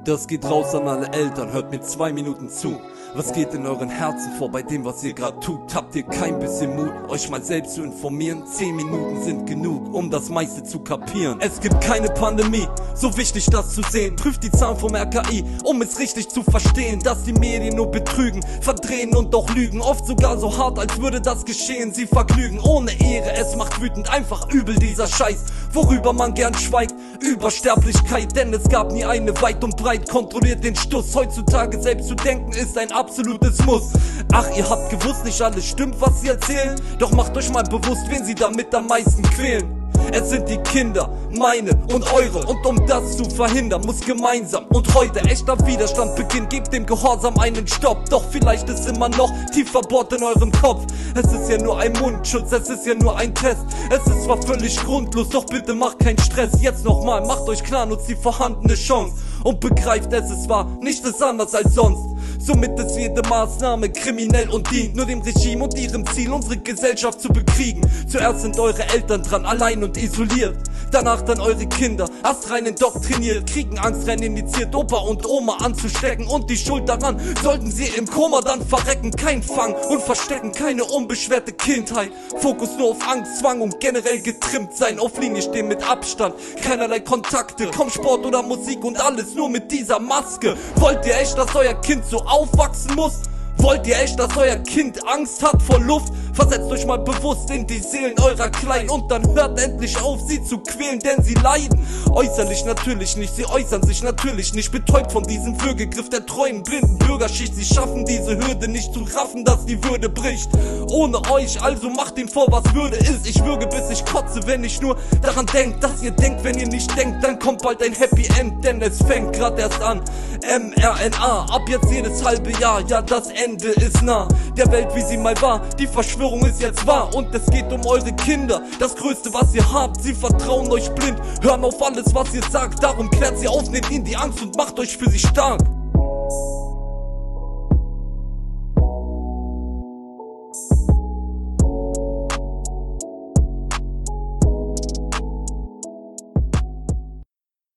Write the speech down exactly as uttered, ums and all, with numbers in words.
Das geht raus an alle Eltern, hört mir zwei Minuten zu. Was geht in euren Herzen vor bei dem, was ihr grad tut? Habt ihr kein bisschen Mut, euch mal selbst zu informieren? Zehn Minuten sind genug, um das meiste zu kapieren. Es gibt keine Pandemie, so wichtig das zu sehen. Prüft die Zahlen vom R K I, um es richtig zu verstehen. Dass die Medien nur betrügen, verdrehen und doch lügen. Oft sogar so hart, als würde das geschehen. Sie vergnügen ohne Ehre, es macht wütend, einfach übel dieser Scheiß. Worüber man gern schweigt, Übersterblichkeit. Denn es gab nie eine weit und breit, kontrolliert den Stuss. Heutzutage selbst zu denken ist ein absolutes Muss. Ach, ihr habt gewusst, nicht alles stimmt, was sie erzählen. Doch macht euch mal bewusst, wen sie damit am meisten quälen. Es sind die Kinder, meine und eure. Und um das zu verhindern, muss gemeinsam und heute echter Widerstand beginnen. Gebt dem Gehorsam einen Stopp. Doch vielleicht ist immer noch tief verbohrt in eurem Kopf. Es ist ja nur ein Mundschutz, es ist ja nur ein Test. Es ist zwar völlig grundlos, doch bitte macht keinen Stress. Jetzt nochmal, macht euch klar, nutzt die vorhandene Chance. Und begreift, es ist wahr, nichts ist anders als sonst. Somit ist jede Maßnahme kriminell und dient nur dem Regime und ihrem Ziel, unsere Gesellschaft zu bekriegen. Zuerst sind eure Eltern dran, allein und isoliert. Danach dann eure Kinder, astrein indoktriniert. Kriegen Angst rein indiziert, Opa und Oma anzustecken. Und die Schuld daran, sollten sie im Koma dann verrecken. Kein Fang und Verstecken, keine unbeschwerte Kindheit. Fokus nur auf Angst, Zwang und generell getrimmt sein. Auf Linie stehen mit Abstand, keinerlei Kontakte. Kaum Sport oder Musik und alles nur mit dieser Maske. Wollt ihr echt, dass euer Kind so aufwachsen muss? Wollt ihr echt, dass euer Kind Angst hat vor Luft? Versetzt euch mal bewusst in die Seelen eurer Kleinen und dann hört endlich auf, sie zu quälen, denn sie leiden. Äußerlich natürlich nicht, sie äußern sich natürlich nicht. Betäubt von diesem Würgegriff der treuen, blinden Bürgerschicht. Sie schaffen diese Hürde nicht zu raffen, dass die Würde bricht. Ohne euch, also macht ihnen vor, was Würde ist. Ich würge, bis ich kotze, wenn ich nur daran denkt, dass ihr denkt. Wenn ihr nicht denkt, dann kommt bald ein Happy End, denn es fängt grad erst an. M R N A, ab jetzt jedes halbe Jahr, ja das Ende ist nah. Der Welt, wie sie mal war, die Verschwörung ist jetzt wahr. Und es geht um eure Kinder, das Größte, was ihr habt. Sie vertrauen euch blind, hören auf alles, was ihr sagt. Darum klärt sie auf, nehmt ihnen die Angst und macht euch für sie stark.